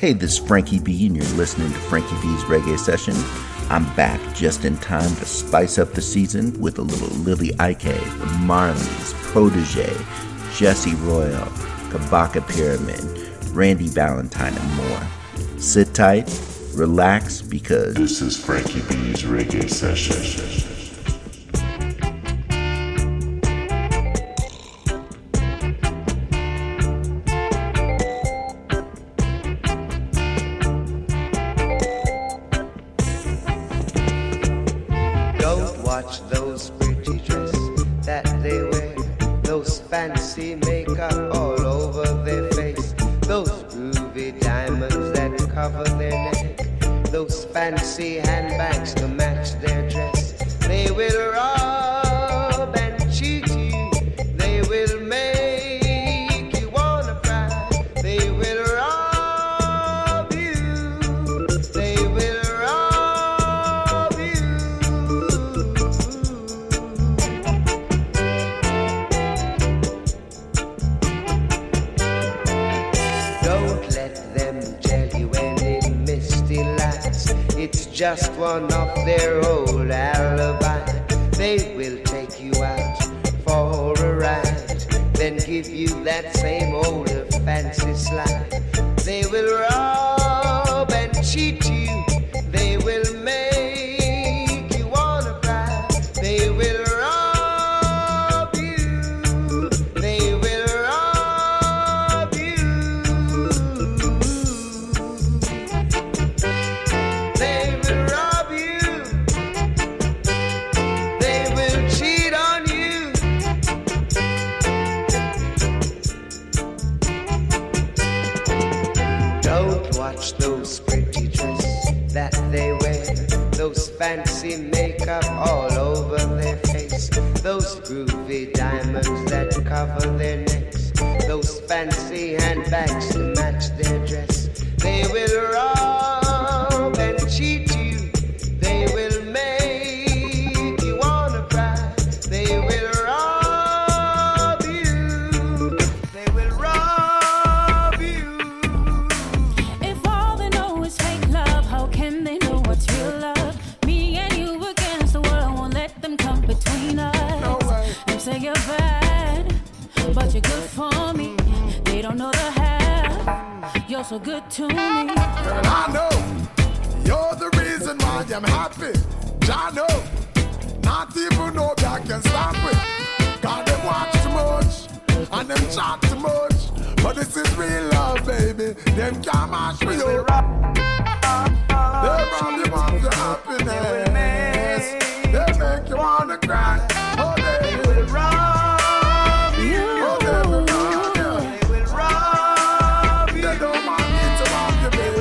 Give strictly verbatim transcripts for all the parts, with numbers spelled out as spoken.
Hey, this is Frankie B, and you're listening to Frankie B's Reggae Session. I'm back just in time to spice up the season with a little Lily Ike, the Marleys, Protege, Jesse Royal, Kabaka Pyramid, Randy Valentine, and more. Sit tight, relax, because this is Frankie B's Reggae Session. Fancy makeup all over their face, those groovy diamonds that cover their neck, those fancy handbags to match their dress. They will rob and cheat you, they will make you wanna cry, they will rob you, they will rob you. It's just one of their old alibi. They will take you out for a ride, then give you that same old fancy slide. They will rob and cheat you, they will make you wanna cry. They will rob you, they will rob you. They will rob you, they will cheat on you. Don't watch those pretty dresses that they wear, those fancy makeup all over their face, those groovy diamonds that cover their necks, those fancy handbags to match their dress. They will rob and cheat you, they will make you wanna cry. They will rob you, they will rob you. If all they know is fake love, how can they know what's real love? Me and you against the world, won't let them come between us. No way. Them say you're bad, but you're good for me. They don't know the half, you're so good to me. Girl, I know you're the reason why I'm happy. I know, not even know that I can stop it. God, them watch too much, and them chat too much. But this is real love, baby. Them can't mash me up. They rob you of your happiness. They make you wanna cry. Oh, they will rob you. Oh, they will rob you. They will rob you. They don't want me to rob you, baby.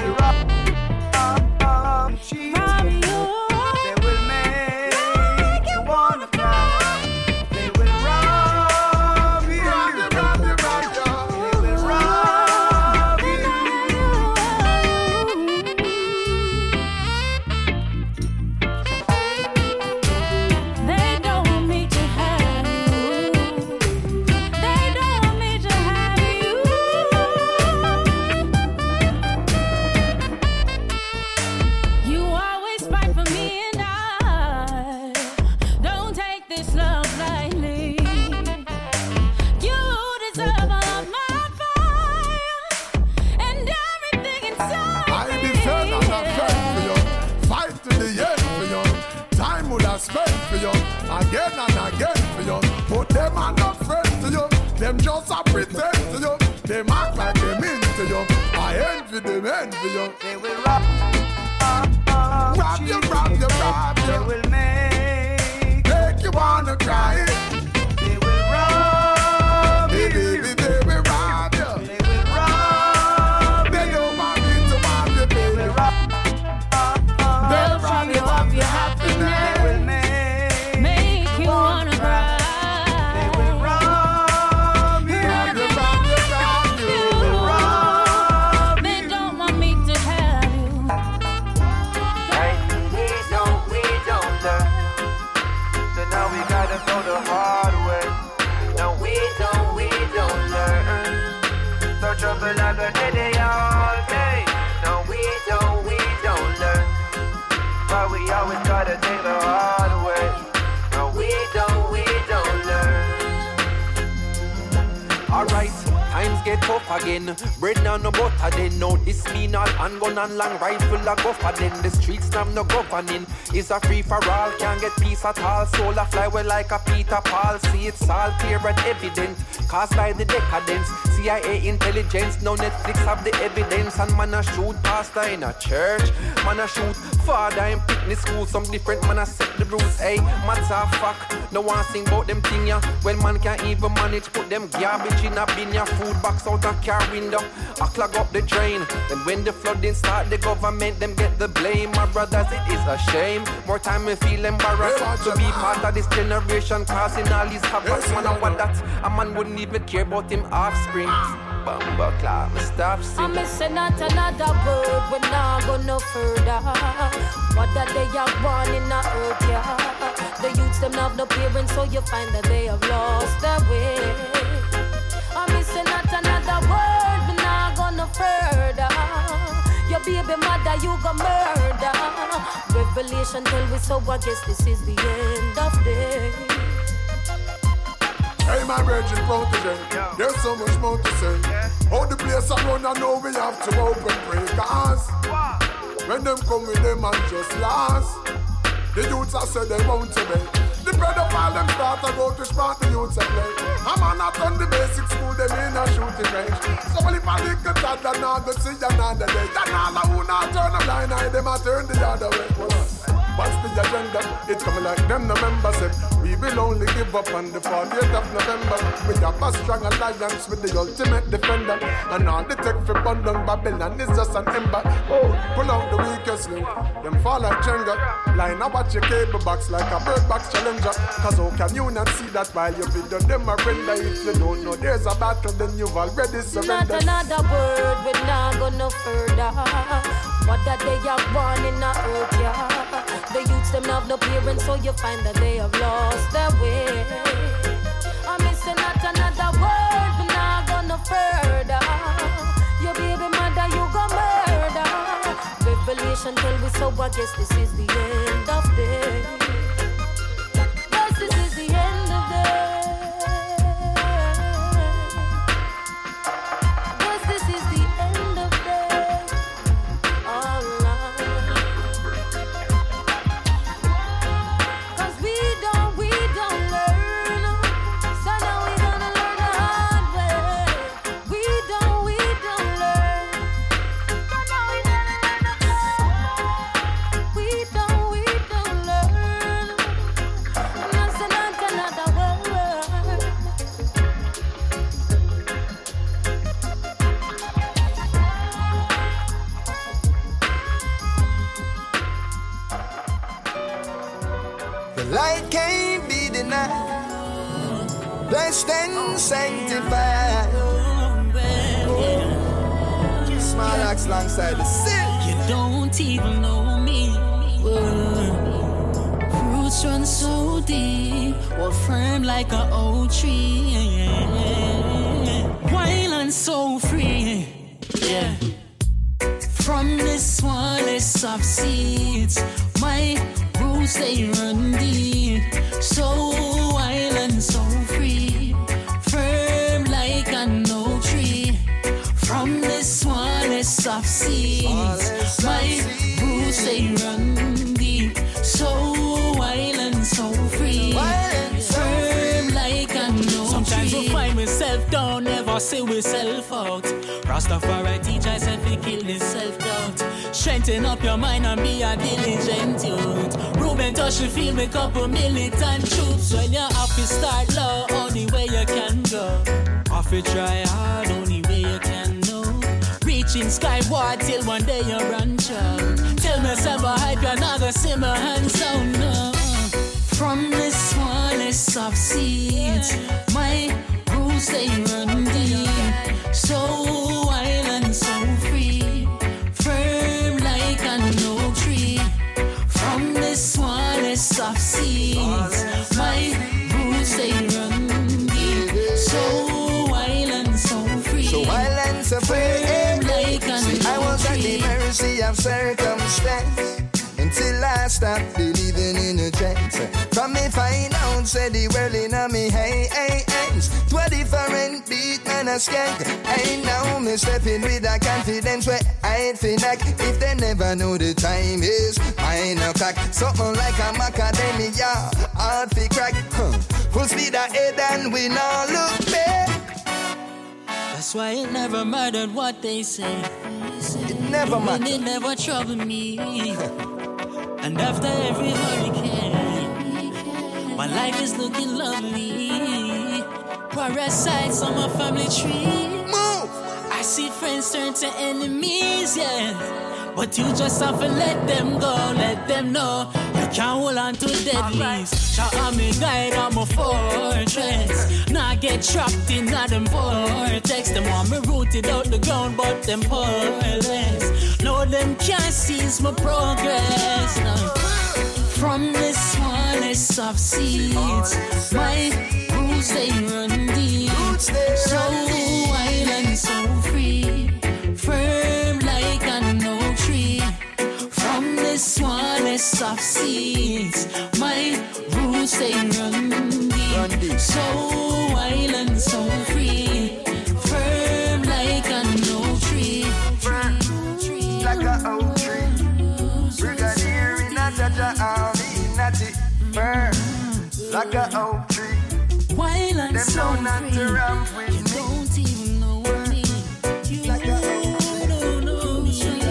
Cheat. Rob you. They will make you wanna cry. They will rob you. Rob you, rob you, rob you. They will rob you. They don't want me to have you. They don't want me to have you. You always fight for me, and I don't take this love lightly. You deserve all of my fire and everything inside I me. defend and defend for you. Fight to the end for you. Time would I spend for you. Again and again for you. But them are not friends to you. Them just a pretend to you. Them act like they mean to you. I envy them, envy you. They will rob, Rob you, rob you, rob they you. will make, Make you wanna cry. they will rob Baby, you. baby, baby, rob you. They will rob They you. don't want me to rob you, They baby. will rob, They'll rob you of your they happiness, will make, make you wanna they cry. will rob you. Rob you, rob you, rob you. They will rob They you. don't want me to have you. We don't, we don't learn. So now we gotta go the hard way. No, we don't, we don't learn. So trouble like a day all day. No, we don't, we don't learn. But we always gotta take the hard way. No, we don't, we don't learn. Alright, times get tough again. Bread now no butter then. No, this mean all handgun and long rifle a go for then. The streets now no governing. It's a free for all, can't get peace at all. Soul a fly well like a Peter Paul. See it's all clear and evident. Caused by the decadence. C I A intelligence, now Netflix have the evidence. And man a shoot pastor in a church. Man a shoot father in picnic school. Some different man a set the rules. Hey, matter fuck. No one sing about them thing ya. Well man can't even manage put them garbage in a bin ya. Food box out a car window. I clog up the drain. Then when the flooding start, the government them get the blame. My brothers, it is a shame. More time we feel embarrassed to be part of this generation causing all these havoc. Man, I want that a man wouldn't even care about him offspring. Bumba clap, me stop singing. I'm missing not another word. We're not go no further. What that they are born in the earth, yeah. The youths them have no parents, so you find that they have lost their way. I'm missing not another word. We're not go no further. Your baby mother, you go murder. Revelation tell we so, I guess this is the end of day. Hey, my virgin protege, there's so much more to say. How the place I run, I know we have to open breakers. When them come with them and just last, the youths I said they want to be. The pedophile them start to go to smart the youths I play. I'm on not on the basic school, them in a shooting range. So well, if I think that they're not going to see another day, then all who not turn a blind eye, them I turn the other way. What's the agenda? It's coming like them November said. We will only give up on the fortieth of November. We have a strong alliance with the ultimate defender. And all the tech for Bundung Babylon is just an ember. Oh, pull out the weakest link. Them fall like Jenga. Line up watch your cable box like a bird box challenger. Cause how can you not see that while you video them a render? If you don't know there's a battle, then you've already surrendered. Not another word, we're not go no further. What that they are born in the earth, yeah. The youths them have no parents, so you find that they have lost their way. I'm missing not another word, but not go no further. Your baby mother, you go murder. Revelation tell me so, I guess this is the end of day. Yes, this is the end of day. Yes, this is the end of day. All right. Cause we don't, we don't learn. So now we gonna learn the hard way. We don't, we don't learn. So now we gonna learn the hard way. We don't, we don't learn. And that's another word. The light can't be denied. Blessed and sanctified. Small axe alongside the silk. You don't even know me. Whoa. Roots run so deep, or firm like an old tree. Wild and so free. Yeah. From the smallest of seeds, my roots they run deep. So wild and so free, firm like an old tree. From the smallest of seeds, my roots they run deep. So wild and so free, firm like an old tree. Sometimes I find myself down, never say we self out. Rastafari teach us if we kill this self-doubt. Strengthen up your mind and be a diligent youth. Ruben touch the field with couple militant troops. When you have to start low, only way you can go. Have to try hard, only way you can know. Reaching skyward till one day you run out. Tell myself I hype, you're not gonna see my hands down, no. From the smallest of seeds, my roots they run deep. So wild and so free, firm like an oak tree. From the smallest of seeds, my roots they run deep. So wild and so free, So wild and so free. firm like an See, I oak was at tree. the mercy of circumstance. Until I stop believing in a trance. From me find out, say the world in a me hey, hey, hands. To a different beat, man, a skank. Ain't now me stepping with a confidence where I ain't feel like if they never know the time is nine o'clock. Something like a macadamia, hard fi crack. Huh. Full speed ahead and we now look back. That's why it never mattered what they say. It never mattered. And it never troubled me. And after every hurricane, my life is looking lovely. Parasites on my family tree. Move! I see friends turn to enemies, yeah. But you just have to let them go, let them know you can't hold on to dead leaves. Shout out me guide, I'm a fortress. Now I get trapped in them vortex. Them want me rooted out the ground, but them powerless. No, them can't seize my progress. No. From the smallest of seeds, my roots they run deep. So wild and so free, firm like an oak tree. From the smallest of seeds, my roots they run deep. So wild and so free, firm like an oak tree. Like an oak tree, brigadier in a Jaja army, natty firm. Like an oak tree, wild and them so know not free. to ramp with You me. don't even know me. You Like a oak tree. don't know me.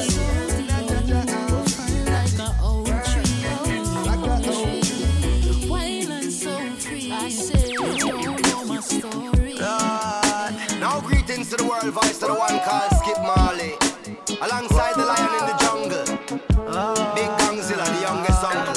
Like an oak tree. Like a oak tree. Wild and so free. I said you don't know my story. Lord. Now greetings to the world voice to the one called Skip Marley. Alongside the lion in the jungle, Big Gangzilla, the youngest uncle.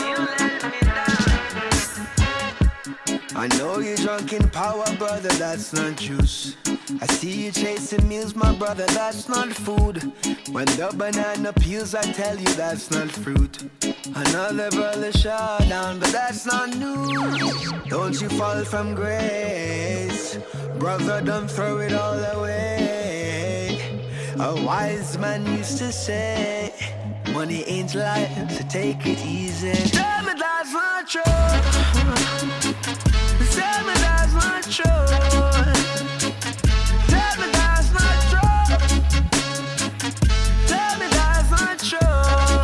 I know you're drunk in power, brother, that's not juice. I see you chasing meals, my brother, that's not food. When the banana peels, I tell you that's not fruit. Another brother shot down, but that's not news. Don't you fall from grace, brother, don't throw it all away. A wise man used to say, money ain't life, so take it easy. Tell me that's not true. Tell me that's not true. Tell me that's not true. Tell me that's not true.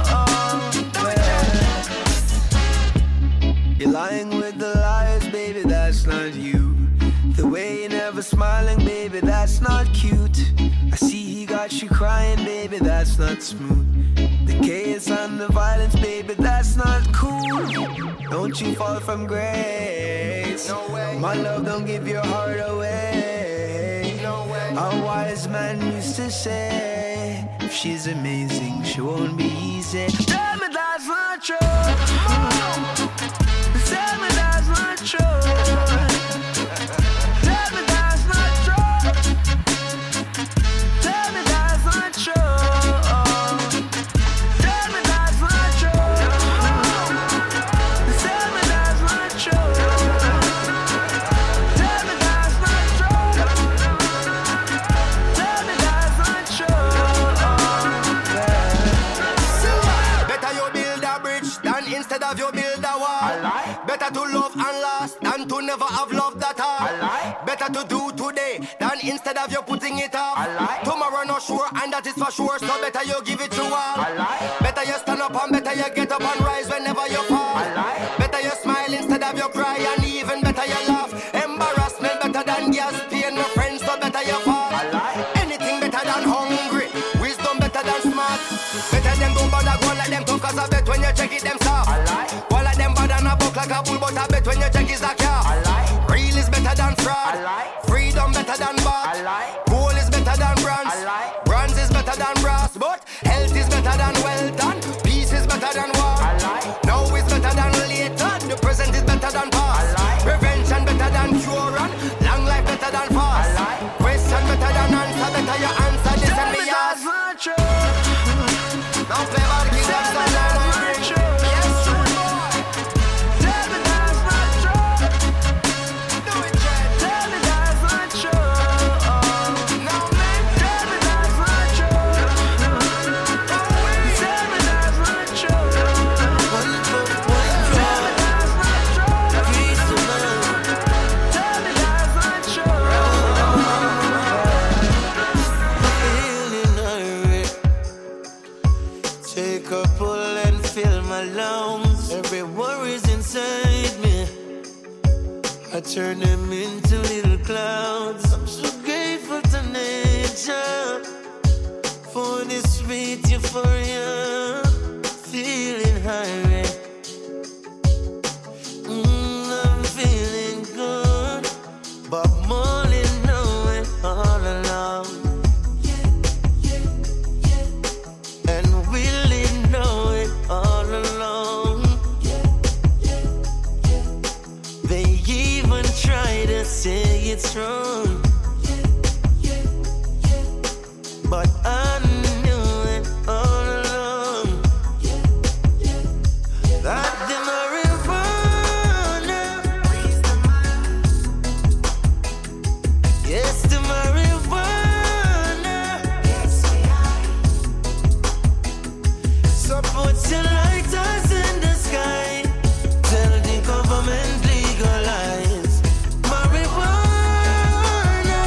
Well, you're lying with the liars, baby, that's not you. The way you're never smiling, baby, that's not cute. I see he got you crying, baby, that's not smooth. The chaos and the violence, baby, that's not cool. Don't you fall from grace. No way. My love, don't give your heart away. No way. A wise man used to say, if she's amazing, she won't be easy. Tell me that's not true. Tell me that's not true. Tell me that's not true. Tell me that's not true. Tell me that's not true. Tell me that's not true. Tell me that's not true. Tell me that's not true. Better you build a bridge than instead of you build a wall. Better to love and last than to never have loved at all. Better to do today than instead of you putting it off. Tomorrow not sure and that is for sure, so better you give it your all. Better you stand up and better you get up and rise whenever you fall. Better you smile instead of you cry and even better you laugh. Embarrassment better than gas pain, my friends, so better you fall. Anything better than hungry, wisdom better than smart. Better them don't bother go like them talk, cause I bet when you check it them soft. One like them bad and a buck like a bull, but I bet when you check is a car. Real is better than fraud, freedom better than bad. Gold is better than bronze, bronze is better than brass. But health is better than wealth and peace is better than war. Now is better than later, the present is better than past. Prevention better than cure and long life better than fast. Question better than answer, better your answer this and me ask. Now play by the king of Sunday. Yes, true boy. Tell me that's not turn them into little clouds. I'm so grateful to nature for this sweet euphoria, feeling high. Mm, I'm feeling good, but more than knowing all along. And really know it all along. They even try to say it's wrong, but I knew it all along. That the marijuana, yes, the marijuana. So put your lighters in the sky, tell the government legalize marijuana,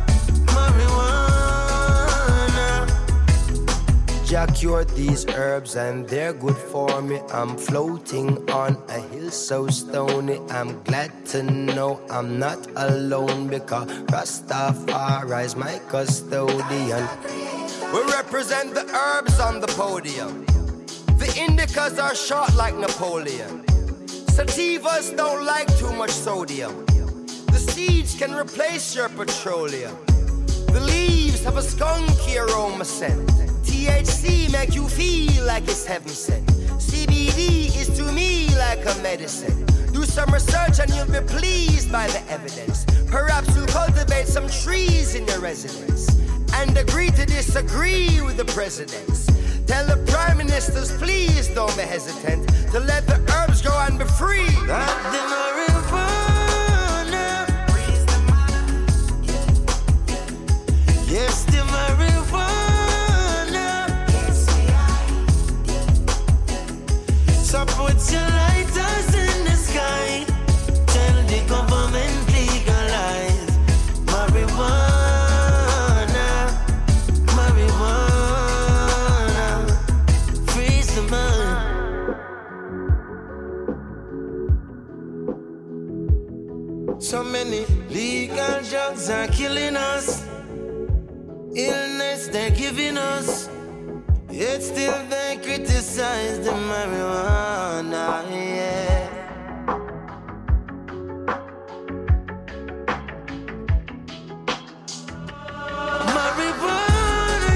marijuana. Jah cured these herbs and they're good for me. I'm floating on a hill so stony. I'm glad to know I'm not alone because Rastafari's my custodian. We represent the herbs on the podium. The indicas are short like Napoleon. Sativas don't like too much sodium. The seeds can replace your petroleum. The leaves have a skunky aroma scent. T H C make you feel like it's heaven sent. C B D is to me like a medicine. Do some research and you'll be pleased by the evidence. Perhaps you'll cultivate some trees in your residence and agree to disagree with the presidents. Tell the prime ministers, please don't be hesitant to let the herbs go and be free. That the marijuana, yes, the marijuana. So put your lighters in the sky, tell the government legalize marijuana, marijuana, freeze the mind. So many legal drugs are killing us, illness they're giving us, yet still they criticize the marijuana, yeah. Marijuana,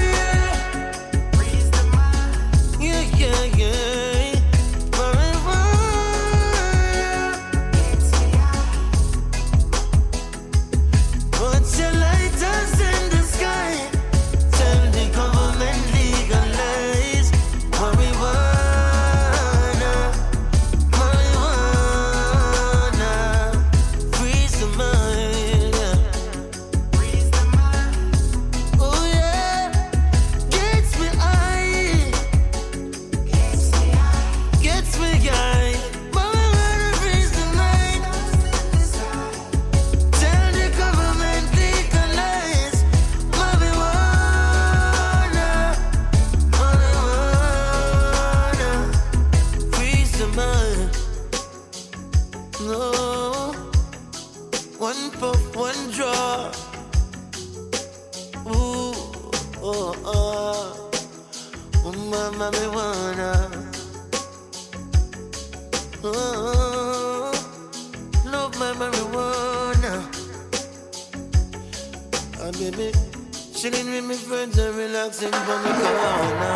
yeah. Yeah, yeah, yeah. Marijuana. Put your lighters in the sky, tell the government legalize marijuana, marijuana, freeze the mind, yeah. Oh yeah, gets me high, gets me high, marijuana, freeze the mind. Tell the government legalize marijuana, marijuana, freeze the mind. No, one puff, one draw. Ooh, oh, oh, oh, my marijuana. Oh, love my marijuana. Oh, baby, chilling with my friends and relaxing from the corner.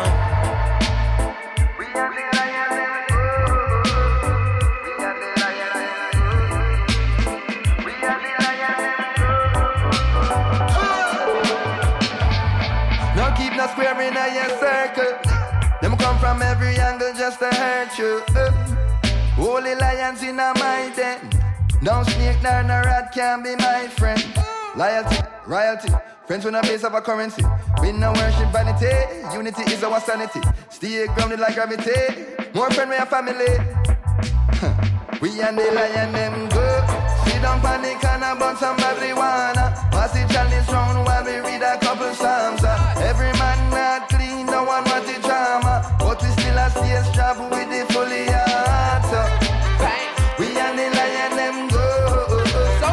No keep no square in a your circle. Them come from every angle just to hurt you. Uh, Holy lions in a my den. No snake nor no rat can be my friend. Loyalty, royalty, friends with a base of a currency. We no worship vanity, unity is our sanity. Stay grounded like gravity. More friend we a family. We and the lion them go. Sit down panic and a bun some marijuana. Pass it chalice round while we read a couple psalms. Every man not clean, no one want the drama. But we still a stay strapped with the fully heart. We and the lion them go. So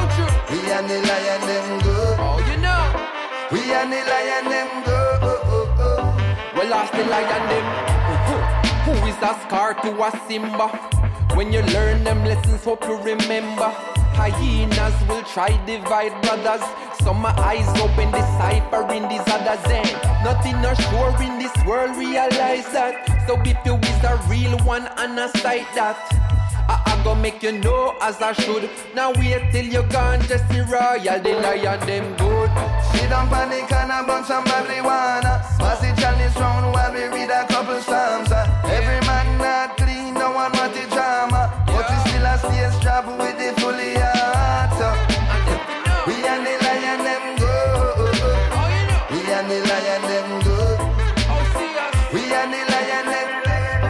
lion them go. Well, ask the lion them. Who is a Scar to a Simba? When you learn them lessons, hope you remember. Hyenas will try divide brothers. Some my eyes open, decipher in these others. And nothing no sure in this world, realize that. So if you is a real one and a sight that, I, I go make you know as I should. Now wait till you gone, just see royal, the lion them good. Sit down on the corner, burn some marijuana. Pass the chalice round while we read a couple psalms. Every man not clean, no one want the drama. But we still a stay strap with the fully heart. We and the lion them go. We and the lion them go. We and the lion them go.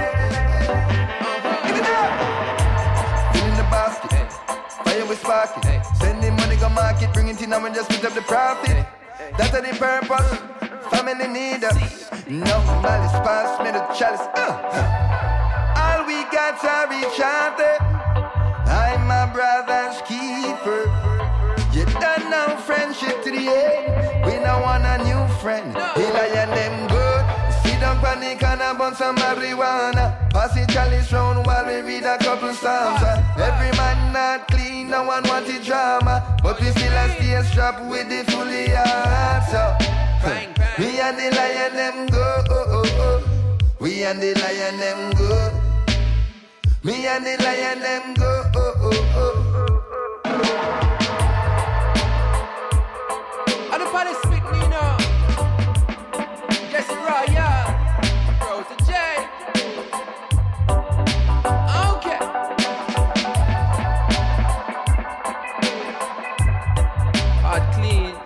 Give it up. Fill in the basket. Fire with spark it. Send the money go market. Bring it in and we just put up the profit. That's the purpose. Family need us. No malice, pass me the chalice. Uh. All we got to reach out there. I'm my brother's keeper. You done now friendship to the end. We don't want a new friend. He lion them good. Sit down panic and a bun some marijuana. Pass the chalice round while we read a couple psalms. Every man not clean, no one want the drama. But we still a stay strapped with the fully heart. So we and the lion them go. We and the lion them go. Me and the lion them go. And the party speak me now. Yes, Royal. Bro to J. Okay. Hard clean.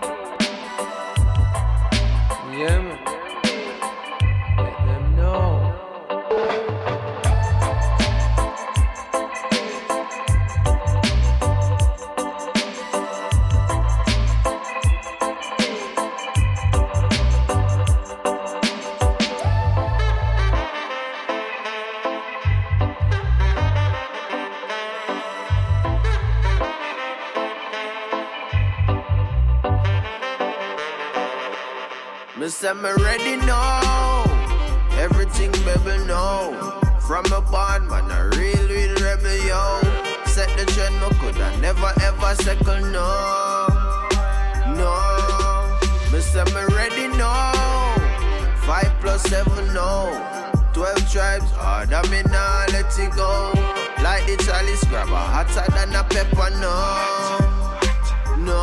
Yeah, man. Let them know. Say me ready now. Everything baby know. From a bond man, a real, real rebel yo. Set the trend, me coulda never ever second no. No. Me say me ready now. Five plus seven no. Twelve tribes, harder me nah let it go. Like the chalice grab a hotter than a pepper no. No.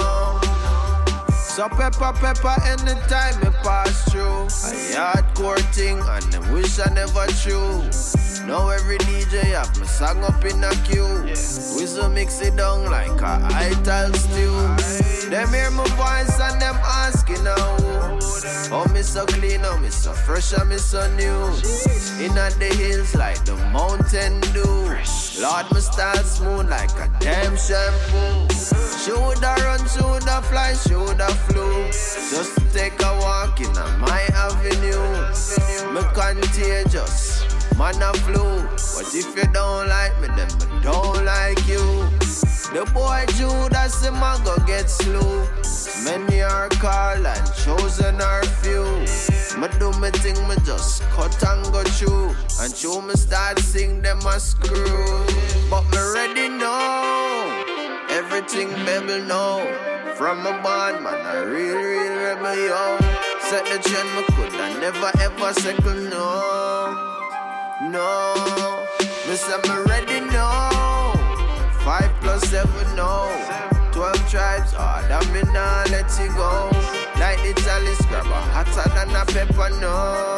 So pepper, pepper anytime me pass through. A hardcore thing and them wish I never true. Now every D J have me song up in a queue. We so mix it down like a ital stew. Them hear my voice and them asking now. Oh me so clean, oh me so fresh, and me so new. In at the hills like the mountain dew. Lord me style smooth like a damn shampoo. Shoulda run, shoulda fly, shoulda flew. Just to take a walk in my avenue. Me contagious, man a flu. But if you don't like me, then me don't like you. The boy Judas, him a go get slew. Many are called and chosen are few. Me do me thing, me just cut and go through. And through me start sing, them a screw. But me ready now. Everything baby know. From a band man, a real, real rebel yo. Set the trend, me coulda never ever second no. No. Me say me ready now. Five plus seven no. Twelve tribes, harder me nah let it go. Like the chalice grab a hotter than a pepper no.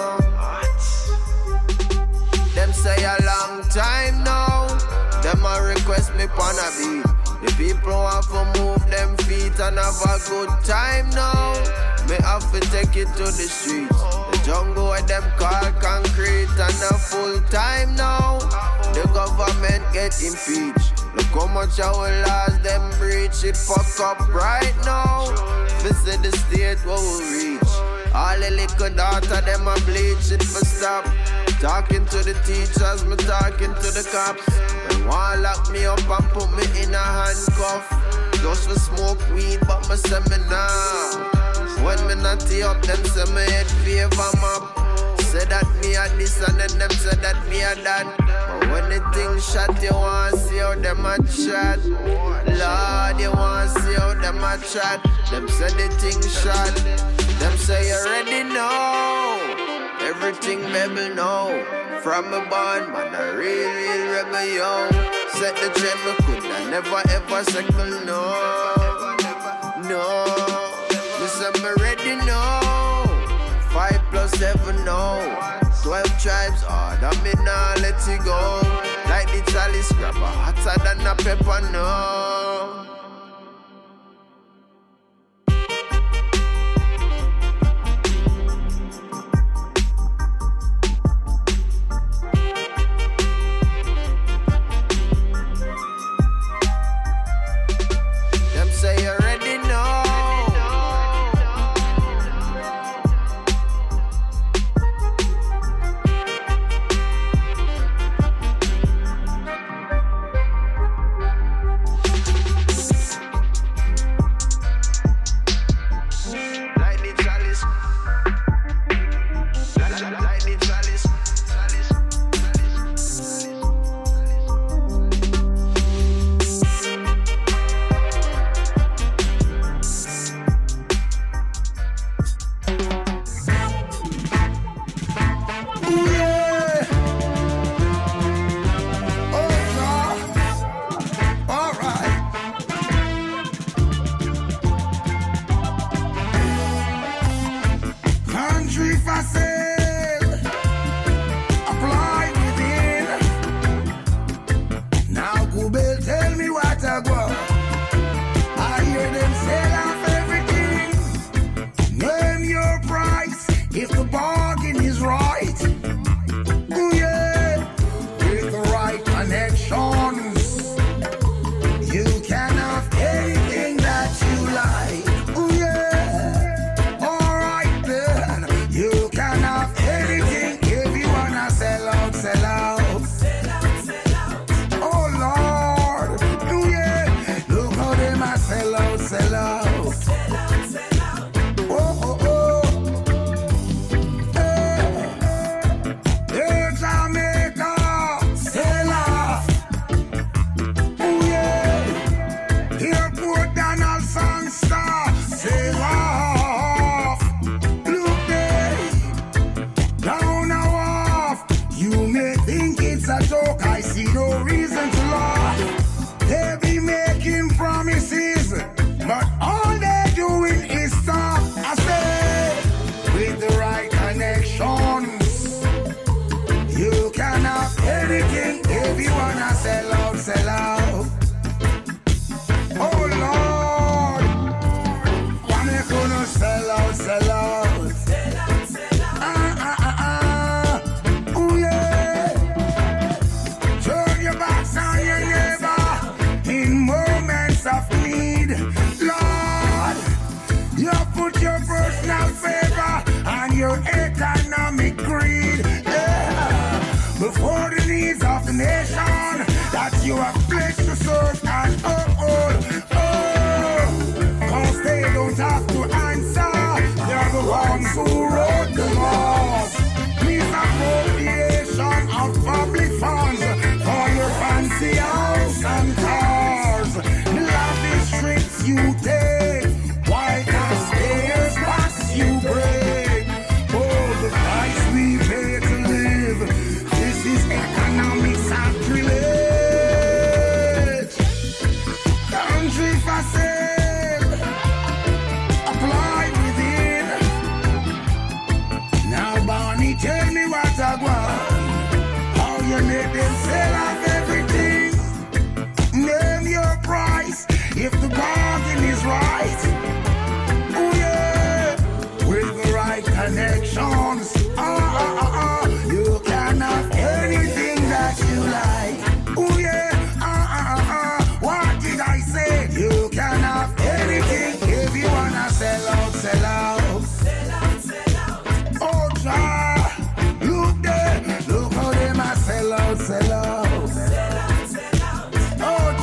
Them say a long time now. Them a request me pon a beat. The people want to move them feet and have a good time now. Me have to take it to the streets. The jungle where them call concrete and a full time now. The government get impeached. Look how much our laws them breach. It fuck up right now. Visit the state where we reach. All the little daughter them a bleach. It for stop. Talking to the teachers, me talking to the cops. They want lock me up and put me in a handcuff. Just for smoke weed, but me say me nah. When me natty up, them say me head favor map. Say that me a this and then them say that me a that. But when the thing shot, you want see how them a chat. Lord, you want see how them a chat. Them say the thing shot. Them say you ready now. Everything rebel now. From a born, man, a real, real rebel young. Set the trend, me could never ever second, no. No. Me say me ready now. Five plus seven, no. Twelve tribes, oh, that me nah let it go. Like the chalice grabber, hotter than a pepper, no. Them say you ready now.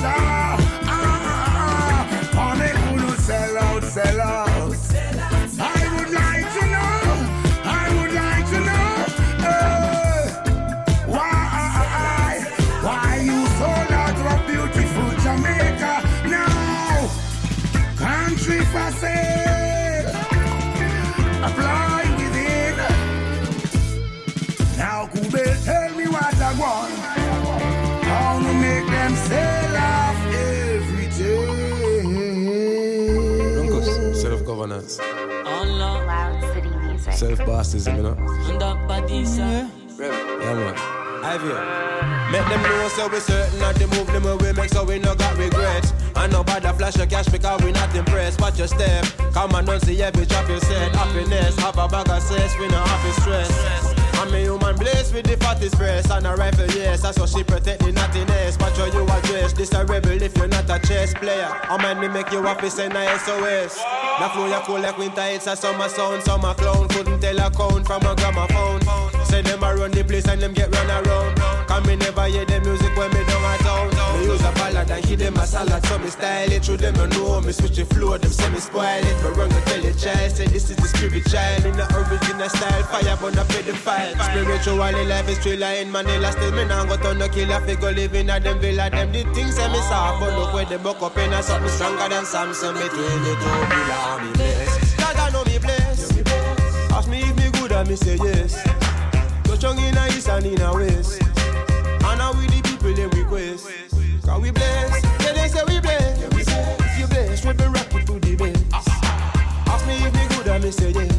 Sell out. Records. Loud City Music. Self-bossism, you know? Yeah, yeah man. I've here. Make them know so we certain that the move them we make so we no got regrets. And nobody flash your cash because we not impressed. Watch your step. Come and don't see every drop you said. Happiness, have a bag of cess, we no have to stress. I'm a human blessed with the fattest breast and a rifle, yes. That's how she protect the naughtiness. But you address this a rebel if you're not a chess player. I man me make you happy send a S O S. The flow you cool like winter, it's a summer sound. Summer clown couldn't tell a count from a gramophone. Say them a run the place and them get run around. Come me never hear the music when me down a town. Me use a ballad and hit them a salad. So me style it through them you know. Me switch the flow, them say me spoil it. But run go tell the child, say this is the spirit child. In the original style, fire burn a pedophile. Spiritually life is thriller in Manila. Still me nah go turn no killer. Figure living at them villa. Them the things say me soft. But look where they buck up in a something stronger than Samson. Me twenty-two villa, me blessed. God I know me blessed. Ask me if me good and me say yes. So strong in a east and in a west. And now we the people them request. Cause we bless, yeah they say we bless. If you bless, we be rocking to the best. Ask me if me good and me say yes.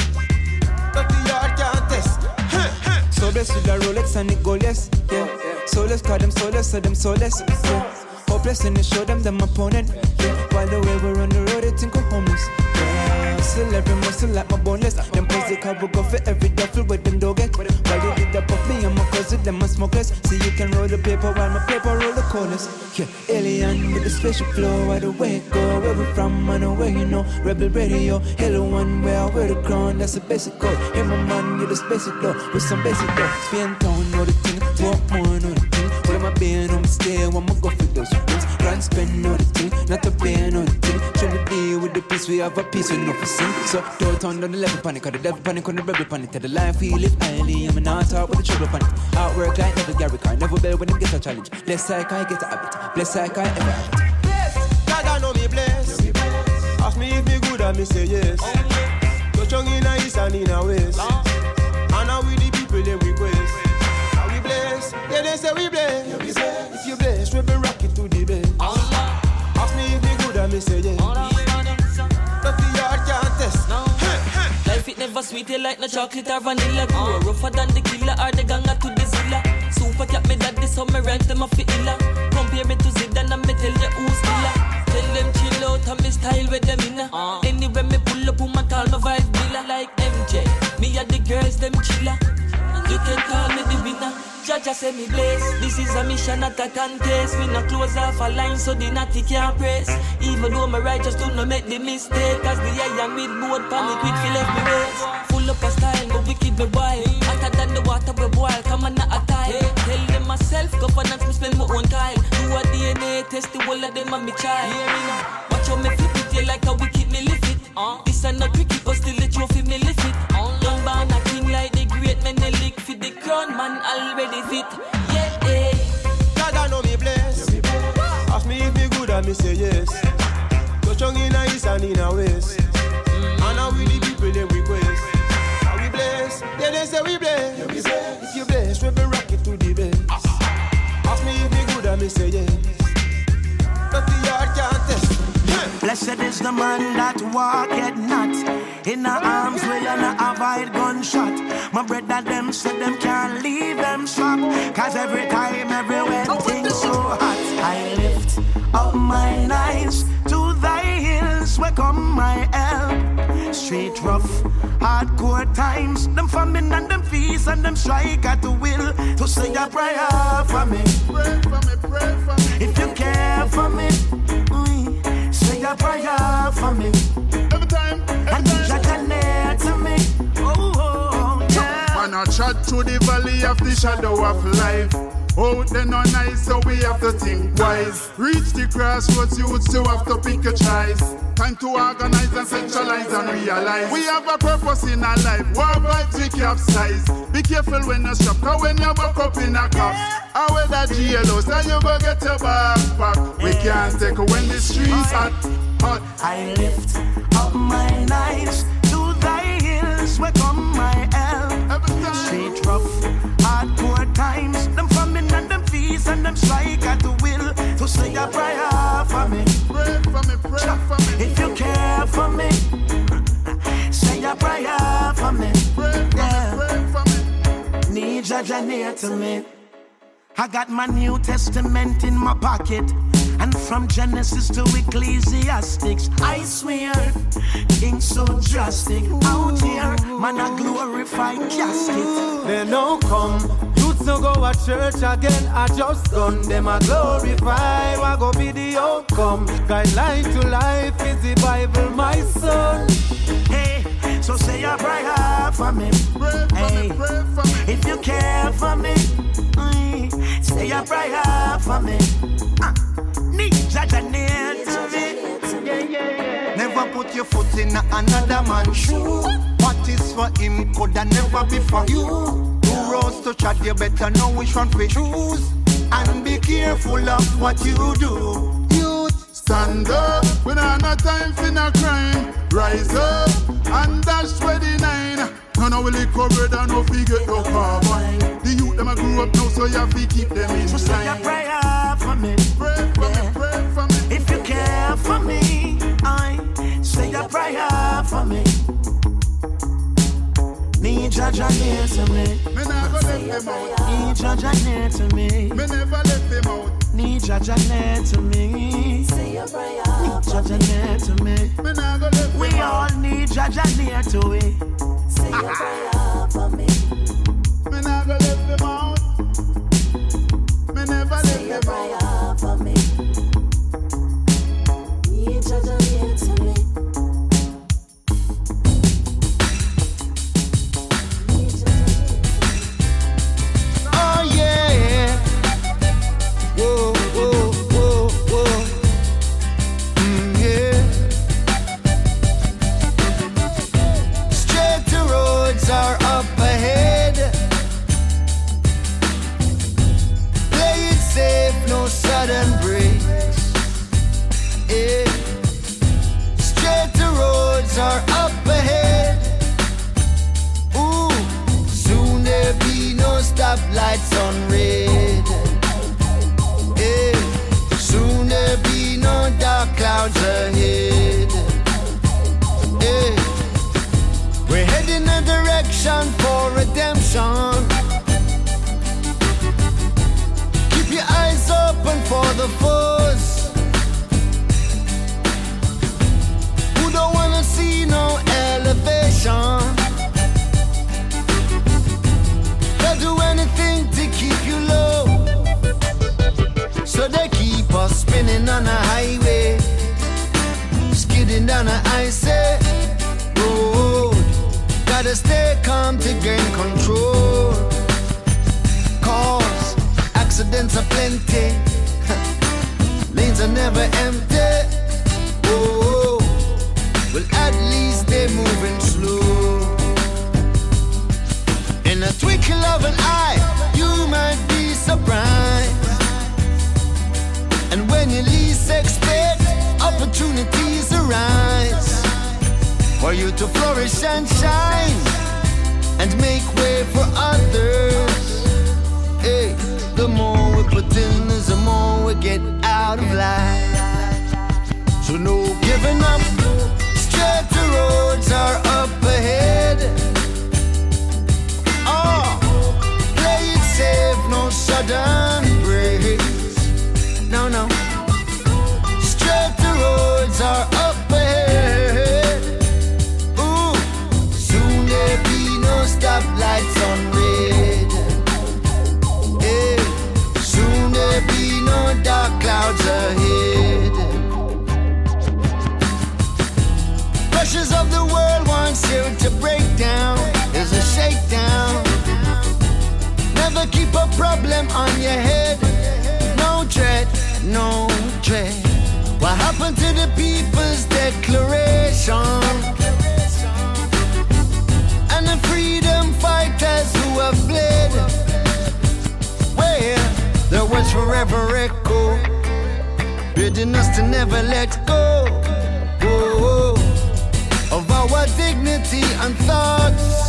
But the yard can't test. So blessed with the Rolex and the gold, yes, yeah. So let's call them soulless, so them soulless, yeah. Hopeless and they show them them opponent, yeah. While the way we're on the road, they think we're homeless, yeah. Still every muscle like my boneless. Them boys they cover go for every duffel with them don't get. While they did that puff me, I'm a cousin, them a smokeless. See you can roll the paper while my paper roll the coldest. Yeah, alien with the special flow, where the way it go, where we from, I know where you know. Rebel radio, hello one, where I wear the crown, that's a basic code. Hey my man, you the basic though, with some basic though. Spin town, know the thing, walk more, know the thing. Where am I being on my stay, I'ma go for those things. Grand spend, know the thing, not the bear, know the thing. Trinity with the peace, we have a peace, we know for sin. So don't turn down the level panic, cause the devil panic on the rebel panic. Tell the life we live highly, I'm not talk with the trouble panic. Outwork like never Gary Car, never bell when them get a challenge. Bless like I get a habit, bless like I ever have it. Bless, God I know me bless. Ask me if me good and me say yes. So strong in a east and in a west. And now we the people them request. Are we bless? Yeah they say we bless. If you bless, we be rocking to the best. Ask me if me good and me say yes. But the yard can't test. Life it never sweet like no chocolate or vanilla. Grow rougher than the killer or the ganga to the zilla. Super cat me daddy so me rent them a fi illa. Compare me to Zidane and me tell you who's killer. Tell them chill out and me style with them inna. uh. Anyway me pull up woman call my vibe villa. Like M J, me and the girls them chilla. You can call me the winner. Jaja say me bless. This is a mission not a contest. Me not close off a line so the natty can't press. Even though my right just do not make the mistake. Cause the eye and mid board panic quick fi left me waist. Full up a style go wicked me wild. Hotter than the water we boil, come on not a tile. Tell them myself governance me spend my own time. Do a D N A test the whole of them and me child. Watch how me flip it yeah, like a wicked me lift it. uh. This a not cricket but still the trophy me lift it. Young born a king like the great men they lick for the crown man already fit. Yeah, yeah. God I know me bless. Ask me if me good and me say yes. So strong in a east and in a west. And now we the people them request. Are we blessed? Yeah they say we bless. If you bless, we be rocking to the best. Ask me if me good and me say yes. But the yard can't test. Blessed is the man that walketh not in the arms where you not avoid gunshot. My brother them said them can't leave them shop. Cause every time, everywhere things so hot. I lift up mine eyes to thy hills where come my help. Street rough, hardcore times. Them famine and them feast and them strike at the will. To say a prayer for me. Pray for me, pray for me. If you care for me, mm, say a prayer for me. Every time, every and time. And to me. Oh, oh, yeah. Man, I chat through the valley of the shadow of life. Oh, they're not nice, so we have to think wise. Reach the crossroads, you would still have to pick a choice. Time to organize and centralize and realize we have a purpose in our life. War vibes we capsize. Be careful when you shop, cause when you buck up in a cops, I wear that G L O, so you go get your backpack. We can't take when the streets hot, hot. I lift up mine eyes to thy hills where come my help. Street rough, hardcore times. Them famine and them feast and them strike at the will. To say a prayer for me. Pray for me, pray for me. If you care for me, Jaja near to me. I got my New Testament in my pocket, and from Genesis to Ecclesiastics, I swear, King so drastic. Out here, man a glorified casket. They no come, youths no go to church again. I just gun them a glorify. What go be the outcome? Guideline to life is the Bible, my son. Hey, so say a prayer for me. Pray for hey, me, pray for me. If you care for me, say a prayer for me. Uh, need Jaja near to me. Yeah, yeah, yeah. Never put your foot in another man's shoe. What is for him coulda never be for you. Two roads to chat, you better know which one to choose. And be careful of what you do. Youth, stand up. We don't have time for no crime. Rise up and dash twenty-nine. No, no, we lick covered and no figure no carbon. The youth them a grew up now, so you have to keep them in so line. So say a prayer for me. Pray for yeah. me, pray for me. If you care for me, I say a prayer for me. Need Jaja near to me. Me never left them out. Need Jaja near to me. Me never left them out. Need Jaja near to me. Say a prayer. Need Jaja near to me. Me never left them we out. all need Jaja near to it. Say a prayer for me. Me never left them out. Me never left Say a them out. prayer for me. Need Jaja near to me. Oh yeah. Whoa, whoa, whoa, whoa. Mm, yeah. Straight roads are up ahead. Play it safe, no sudden breaks. Yeah. Straight roads are up ahead. Ooh, soon there be no stoplights on red. Yeah. Soon there be no dark clouds ahead. Yeah. We're heading a direction for redemption. Keep your eyes open for the foes who don't wanna see no elevation. They'll do anything to keep you low, so they keep us spinning on a highway, skidding down a icy road. Gotta stay calm to gain control, cause accidents are plenty. Lanes are never empty. Oh, well at least they're moving slow. In a twinkle of an eye, you might be surprised. And when you least expect, opportunities arise for you to flourish and shine and make way for others. Hey, the more we put in is the more we get out of life. So no giving up, straight roads are up ahead. Oh, play it safe, no sudden breaks. No, no, straight roads are up ahead. Ooh, soon there be no stoplights on red. Yeah, soon there be no dark clouds ahead. Pressures of the world wants you to break down. There's a shakedown. Never keep a problem on your head. No dread, no dread. What happened to the People's Declaration? And the freedom fighters who have bled? Well, their words forever echo, bidding us to never let go. Whoa, of our dignity and thoughts,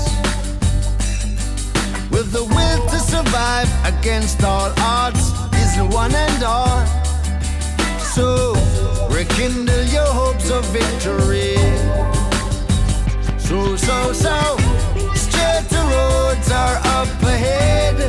with the will to survive against all odds is the one and all. So rekindle your hopes of victory. So, so, so straight roads are up ahead.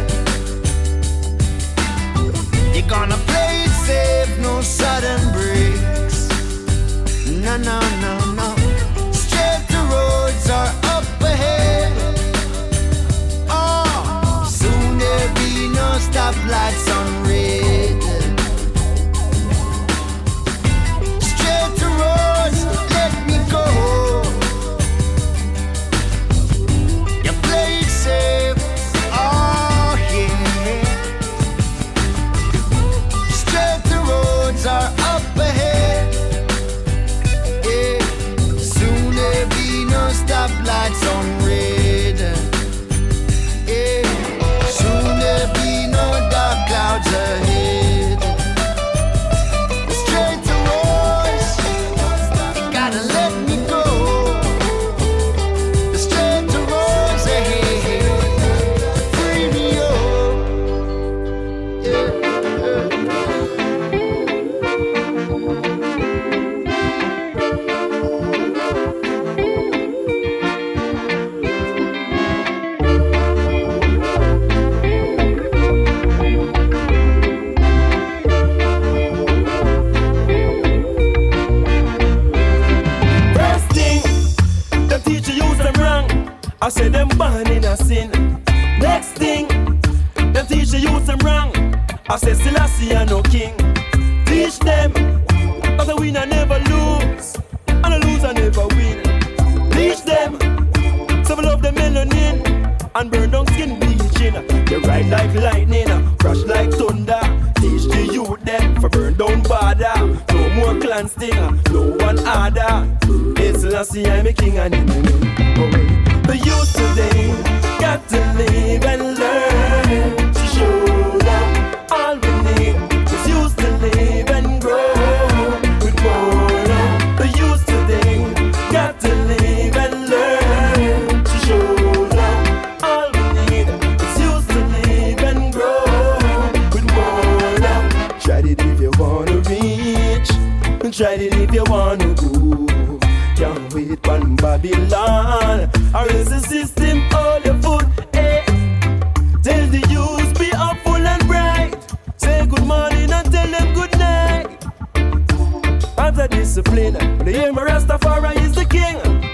I say them born in a sin. Next thing, them teach the youth them wrong. I say Selassie and no king. Teach them, cause a winner never lose, and a loser never win. Teach them, so we love the melanin, and burn down skin bleaching. They ride like lightning, crash like thunder. Teach the youth them for burn down border. No more clan sting, no one other. It's Selassie I'm a king and him. The youth today got to live and learn to show them all we need is youth to live and grow with more love. The youth today got to live and learn to show them all we need is youth to live and grow with more love. Try it if you wanna reach, and try it if you wanna go. Can't wait on Babylon, or is the system all your foot? Eh? Tell the youth be up full and bright. Say good morning and tell them good night. Have the discipline. The aim of Rastafari is the king.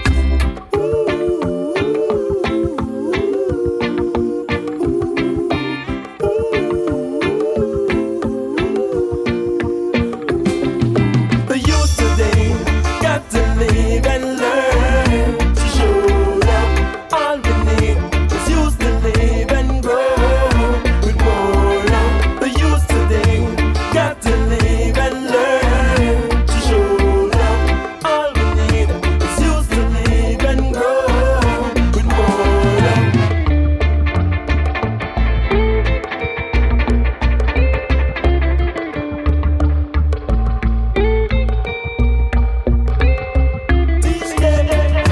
The youth today got to live and learn to show them all we need is youth to live and grow with more love. The youth today got to live and learn to show them all we need is youth to live and grow with more love. Teach them.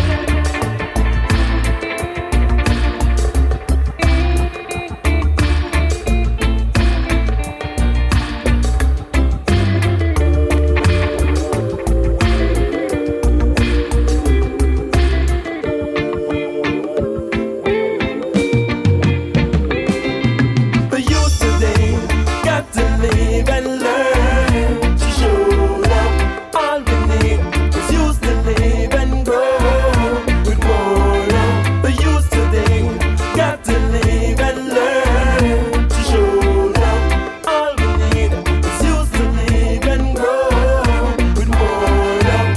The youth today got to live and learn to show them all we need is youth to live and grow with more love. The youth today got to live and learn to show them all we need is youth to live and grow with more love.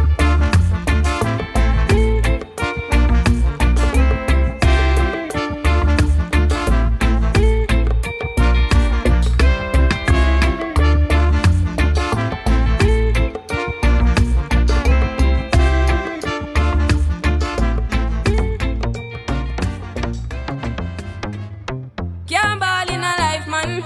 Can't ball in a life, man.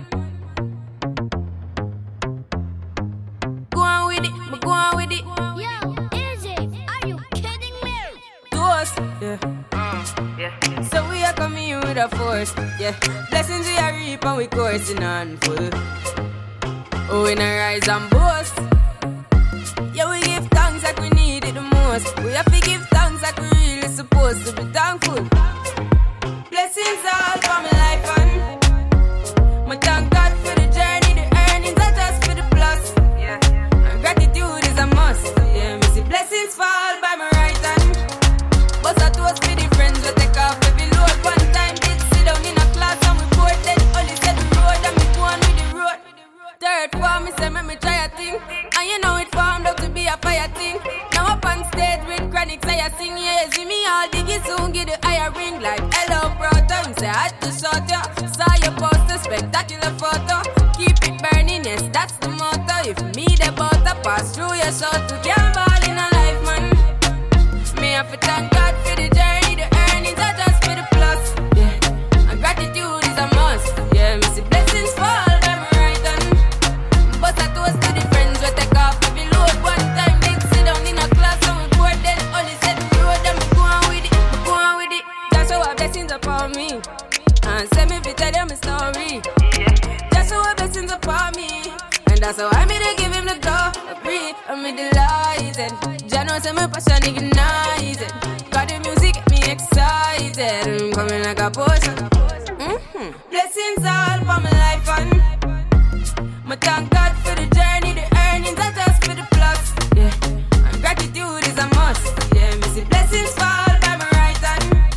Go on with it, but go on with it. Yo, Izzy, are you kidding me? Toast, yeah. yeah. So we are coming in with a force, yeah. Blessings we are reap and we coursing on full. Oh, we not rise and boast. Yeah, we give thanks like we need it the most. We have to give thanks like we really supposed to be thankful. Blessings all for my life and my thank God for the journey, the earnings are just for the plus. Yeah. And gratitude is a must. Yeah, me see blessings fall by my right hand. But I toast for the friends we take off every load. One time did sit down in a class and we bored. Then only said the road and me go on with the road. Third form, me say make me try a thing. And you know it formed up to be a fire thing. Now up on stage with chronics I sing. Yeah, see me all diggy soon get the higher ring. Like hello brother, me say I had to shot ya. Saw your poster, spectacular photo. Keep it burning, yes that's the motto. If me the butter pass through your soul to can't ball in a life man. Me have to thank God for the journey, the earnings are just for the plus. Yeah, and gratitude is a must. Yeah, me see blessings fall by my right hand. But I toast to the friends we take off every load. One time they sit down in a class and we bored. Then only said the road and we go on with it, we go on with it. Just show our blessings upon me and send me to tell them a story. Just show our blessings upon me, and that's how I made to give him the glory. I'm delighted. Jah knows I'm passion ignited. Got the music get me excited. I'm coming like a potion. Mm-hmm. Blessings all for my life and my thank God for the journey, the earnings are just for the plus. Yeah, and gratitude is a must. Yeah, me see blessings fall by my right hand.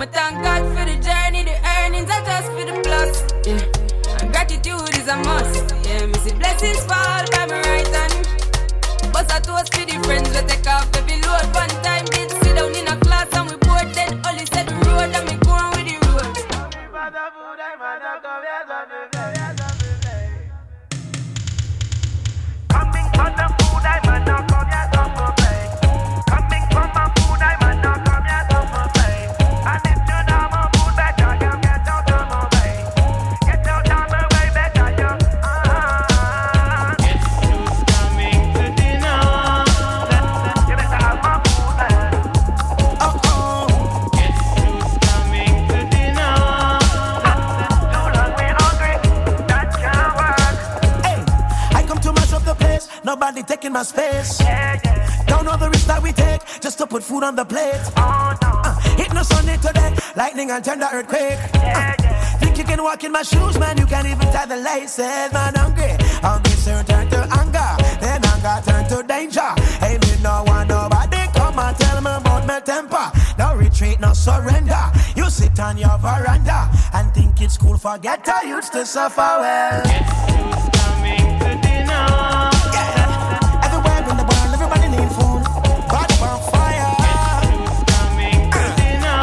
But thank God for the journey, the earnings are just for the plus. Yeah. And gratitude is a must. Yeah, me see blessings fall by my right hand. But I toast for the friends we take off every load. One time did sit down in a class and we bored then only said the road and me going with the road. Coming from the food, I might not come here to play. Coming from my food, I might not come here to play. And if you know my food better, you get out of my way. Get out of my way better, you. Ah. Guess who's coming to dinner? You better have my food, man. Oh oh. Guess who's coming to dinner? Don't let me hungry, that can't work. Hey, I come to mash up the place. Nobody taking my space. Yeah, yeah. Don't know the risk that we take just to put food on the plate. Oh no. Uh, hit no Sunday today, lightning and thunder earthquake. Yeah, uh, yeah. Think you can walk in my shoes, man? You can't even tie the laces, man. Hungry, hungry, soon turn to anger, then anger turn to danger. Hey, me no want nobody come and tell me about my temper. No retreat, no surrender. You sit on your veranda and think it's cool. Forget I used to suffer well. Guess who's coming to dinner? Yeah, everywhere in the world, everybody need food. Bad on fire. Coming to dinner?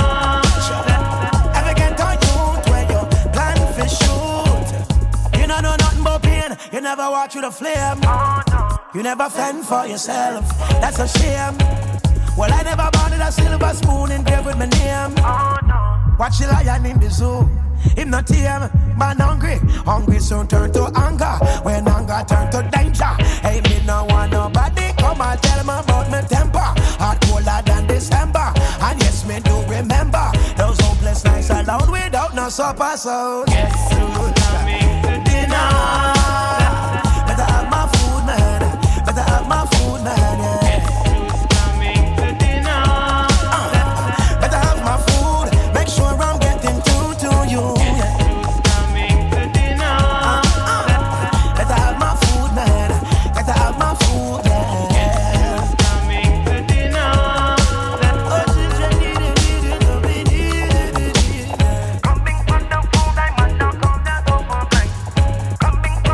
Ever get on youth where you plan for shoot? You don't know nothing but pain. You never walk through the flame. Oh no. You never fend for yourself. That's a shame. Well, I never wanted a silver spoon engraved with my name. Oh no. Watch the lion in the zoo. Him not tame, man hungry. Hungry soon turn to anger. When anger turn to danger. Hey, me no want nobody come and tell me about my temper. Hot colder than December. And yes, me do remember those hopeless nights alone without no supper. So Guess who's coming to dinner? better have my food, man. Better have my food, man. Yeah. Guess who's coming to dinner? Better have my food. Make sure I'm getting through to you. Guess who's coming to dinner? Better have my food, man. Better have my food, yeah. Coming to dinner? Coming from the food, I might not come there to play. Coming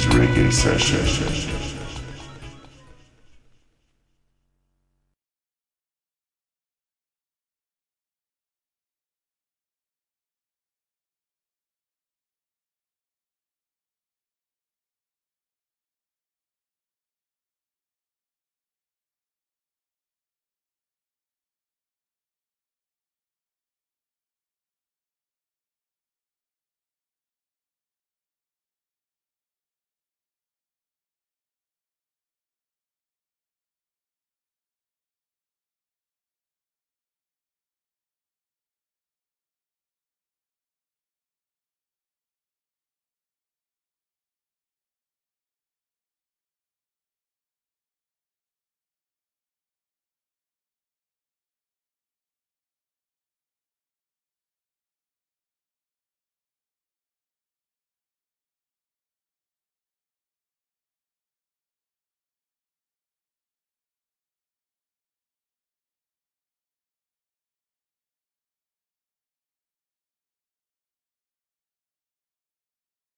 Reggae Session.